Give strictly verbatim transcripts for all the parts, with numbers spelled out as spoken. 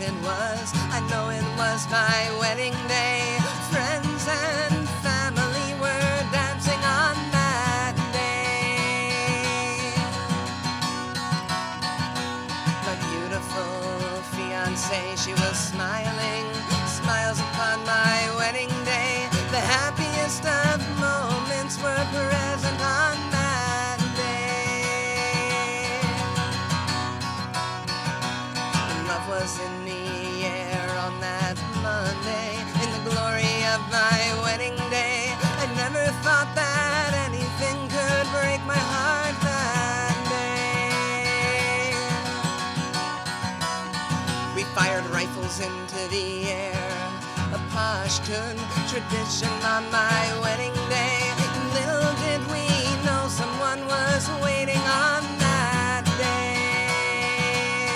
it was. I know it was my wedding day. Friends and family were dancing on that day. My beautiful fiancée, she was smiling, smiles upon my wedding day. The happiest of moments were present on that day. Love was in the air on that Monday, in the glory of my wedding day. I never thought that anything could break my heart that day. We fired rifles into the air, a Pashtun tradition on my wedding day. Little did we know someone was waiting on that day.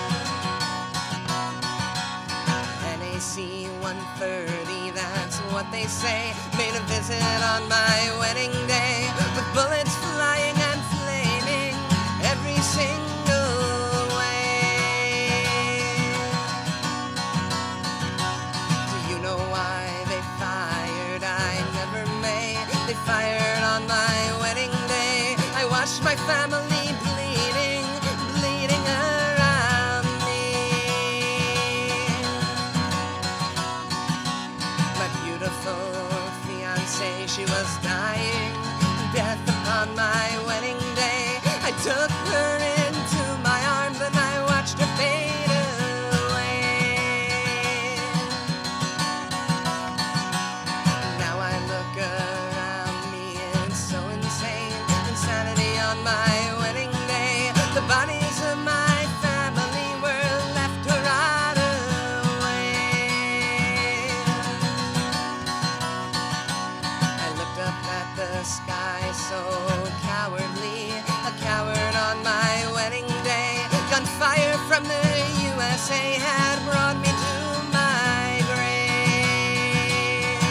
N A C one thirty, that's what they say, made a visit on my wedding day, with bullets flying and flaming every single way. Do you know why they fired? I never may. They fired on my wedding day. I watched my family bleeding, bleeding around me. My beautiful fiancée, she was dying, death upon my wedding day. I took her into my arms and I watched her fade away. Now I look around me, it's so insane, insanity on my wedding day. The bodies of my family were left to rot away. I looked up at the sky so cowardly, a coward on my wedding day. Gunfire from the U S A had brought me to my grave.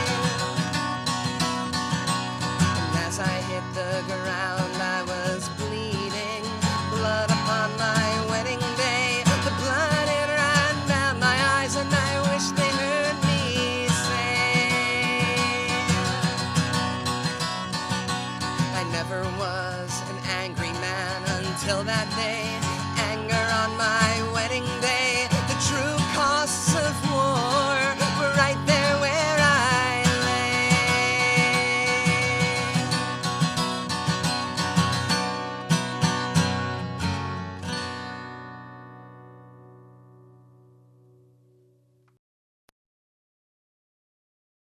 And as I hit the ground, I was bleeding, blood upon my wedding day. The blood, it ran down my eyes, and I wish they heard me say, I never was an angry man until that day. Anger on my